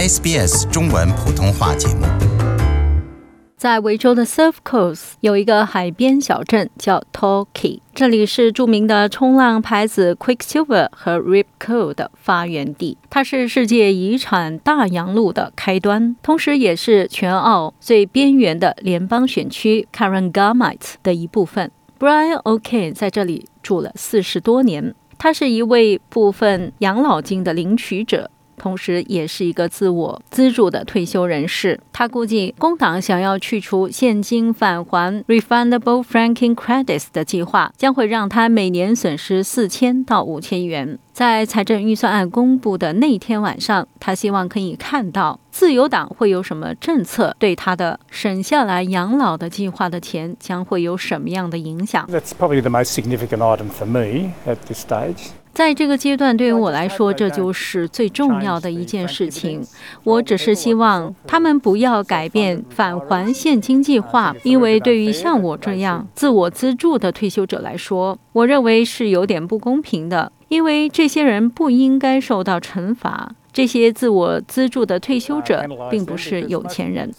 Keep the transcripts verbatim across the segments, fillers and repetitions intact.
S B S 中文普通话节目。 在维州的 Surf Coast 有一个海边小镇叫 Torquay， 这里是著名的冲浪牌子 Quicksilver 和 Rip Curl 的发源地，它是世界遗产大洋路的开端，同时也是全澳最边缘的联邦选区 Carangamite 的一部分。 Brian O'Kane 在这里住了四十多年，他是一位部分养老金的领取者，同时也是一个自我资助的退休人士。他估计工党想要去除现金返还 Refundable Franking Credits 的计划，将会让他每年损失四千到五千元。在财政预算案公布的那天晚上，他希望可以看到自由党会有什么政策，对他的省下来养老的计划的钱将会有什么样的影响。 That's probably the most significant item for me at this stage. 在这个阶段，对于我来说，这就是最重要的一件事情。我只是希望他们不要改变返还现金计划，因为对于像我这样自我资助的退休者来说，我认为是有点不公平的，因为这些人不应该受到惩罚。这些自我资助的退休者并不是有钱人。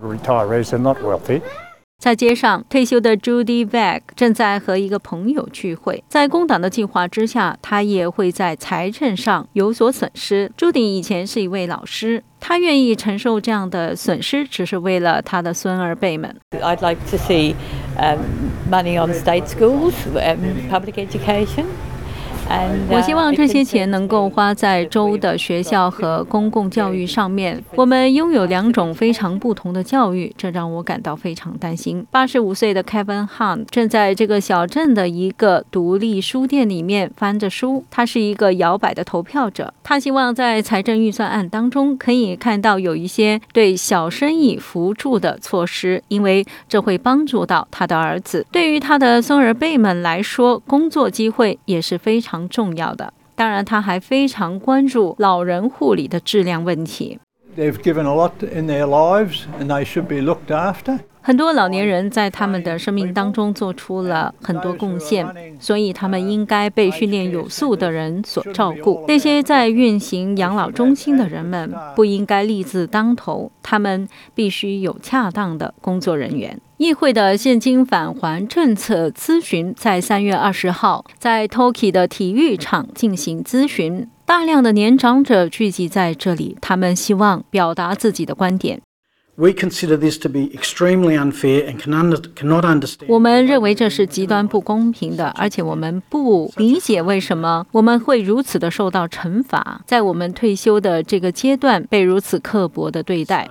在街上，退休的 Judy Vag 正在和一个朋友聚会。在工党的计划之下，他也会在财政上有所损失。Judy 以前是一位老师，他愿意承受这样的损失，只是为了他的孙儿辈们。 I'd like to see um, money on state schools, um, public education. 我希望这些钱能够花在州的学校和公共教育上面。我们拥有两种非常不同的教育，这让我感到非常担心。八十五岁的 Kevin Hunt 正在这个小镇的一个独立书店里面翻着书，他是一个摇摆的投票者。他希望在财政预算案当中可以看到有一些对小生意扶助的措施，因为这会帮助到他的儿子。对于他的孙儿辈们来说，工作机会也是非常重要的。当然，他还非常关注老人护理的质量问题。 They've given a lot in their lives and they should be looked after. 很多老年人在他们的生命当中做出了很多贡献，所以他们应该被训练有素的人所照顾。那些在运行养老中心的人们不应该立字当头，他们必须有恰当的工作人员。议会的现金返还政策咨询在三月二十号在 Torquay 的体育场进行咨询，大量的年长者聚集在这里，他们希望表达自己的观点。 We consider this to be extremely unfair and cannot understand. 我们认为这是极端不公平的，而且我们不理解为什么我们会如此的受到惩罚，在我们退休的这个阶段被如此刻薄的对待。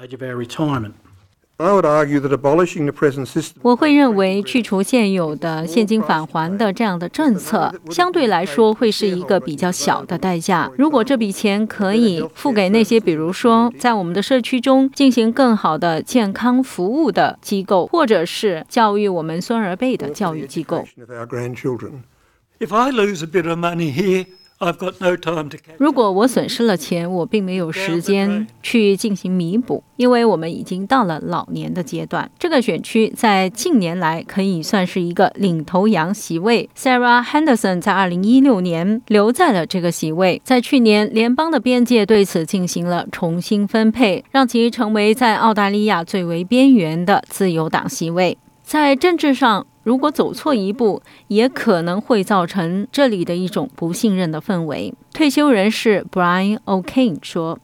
我会认为去除现有的现金返还的这样的政策，相对来说会是一个比较小的代价。如果这笔钱可以付给那些比如说在我们的社区中进行更好的健康服务的机构，或者是教育我们孙儿辈的教育机构。如果我损失了钱，我并没有时间去进行弥补，因为我们已经到了老年的阶段。这个选区在近年来可以算是一个领头羊席位。 Sarah Henderson 在二零一六年留在了这个席位，在去年联邦的边界对此进行了重新分配，让其成为在澳大利亚最为边缘的自由党席位。在政治上，如果走错一步，也可能会造成这里的一种不信任的氛围。退休人士 Brian O'Kane 说，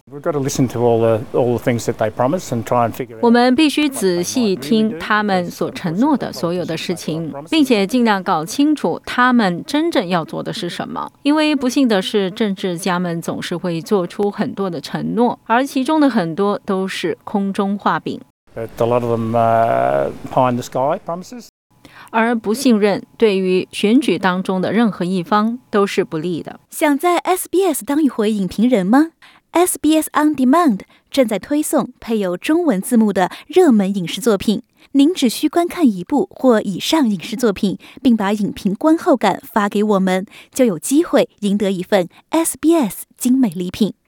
我们必须仔细听他们所承诺的所有的事情，并且尽量搞清楚他们真正要做的是什么。因为不幸的是，政治家们总是会做出很多的承诺，而其中的很多都是空中画饼。 But a lot of them, uh, pie in the sky promises. 而不信任对于选举当中的任何一方都是不利的。 想在 S B S 当一回影评人吗？ S B S On Demand 正在推送配有中文字幕的热门影视作品，您只需观看一部或以上影视作品，并把影评观后感发给我们，就有机会赢得一份 S B S 精美礼品。